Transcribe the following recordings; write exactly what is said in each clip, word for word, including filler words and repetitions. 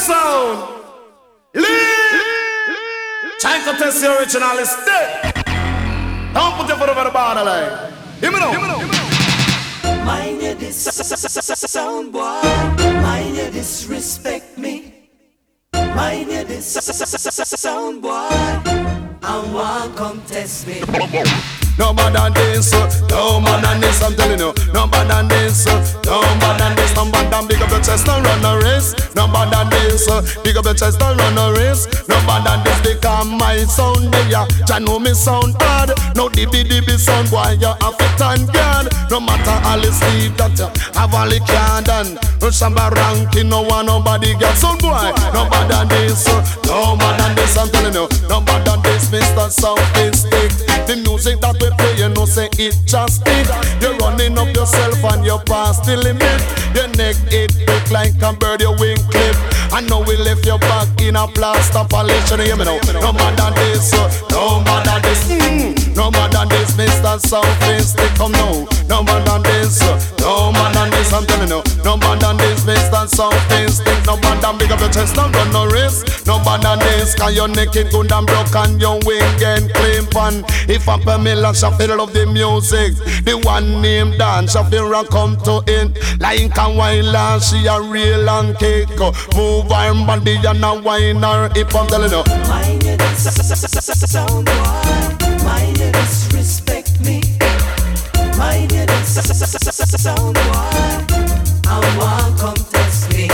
sound. Leave. Trying to test the original is dead. Don't put your foot over the borderline. Hear me now. Hear me now. Mind you this sound boy. Mind you disrespect me. Mind you this sound boy. I want come test me. No more than this, no more than this, I'm telling you. No more than this, no more than this. No more than big up your chest and run a race. No more than this, big up your chest and run a race. No more than this, because my sound there. Ya know me sound hard. No dibby dibby sound boy, you have to thank God. No matter all the sleep that you have all the can done. No shamba ranking, no one nobody get sound boy. No more than this, no more than this, I'm telling you. No more than this, Mister Sophistic. The music that we play, you know say it just stick. You're running up yourself and you're past the limit. Your neck it look like a bird, your wing clip. I know we left your back in a plaster polish. You hear me now? No more than this, no more than this, mm. No more than this, Mister Sophistic. Come now, no more than this, no more than this, I'm telling you. No more than this, Mister Sophistic. No more than big up your chest and run no risk. No more than this, cause your neck it good and broke and your wing and claim pan. If a Pamela Shafir love the music, the one named Dan Shafira come to it. Like a while she a real and cake. Move her body and a wine her hip, I'm telling you. Mind you this sound boy. Mind you disrespect me. Mind you this sound boy. I want come test me.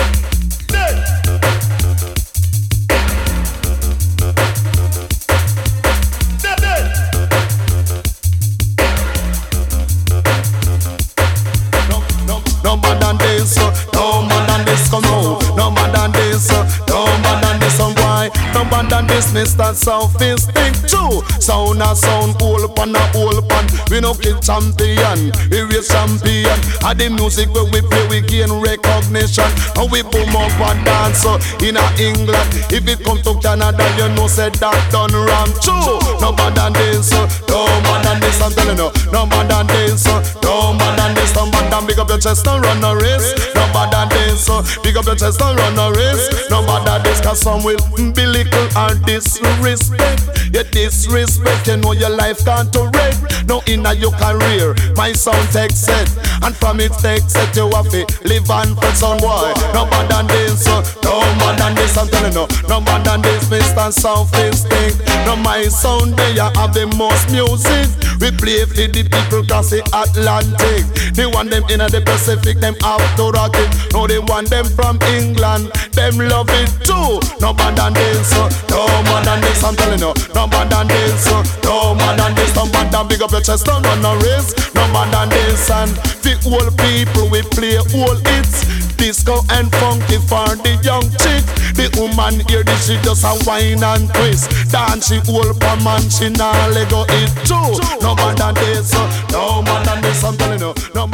No more than this, no more than this, come on. No more than this, no more than this, some boy. No more than this, Mister Sophistic too. Sound a sound, hole pan a hole pan. We no kill champion, we raise champion. And the music where we play, we gain recognition. And we boom up and dance in a England. If it come to Canada, you know say that done wrong too. No more than this, no more than this, I'm telling you. No more than this, no more than this, no more than big up your chest and run a race. No more than this, big up your chest and run a race. No more than this, cause some will be little or disrespect. You disrespect, you know your life can't to wreck. No inna your career, my sound takes set. And from it takes set, you have to live and for some boy. No more than this, no more than this, I'm telling you. No more than this, Mister Sophistic. No my sound there, you have the most music. We play for the people cause the Atlantic. They want them in the Pacific, them have to rock it. No, they want them from England, them love it too. No more than this, no more than this, I'm telling you. No more than this, no more than this. No more than big up your chest and run a race. No more than this, and the old people we play old hits. Disco and funky for the young chick. The woman hear this, she just a whine and twist. Dance she old pa man, she nah let go it too. No more than this, no more than this, I'm telling you. No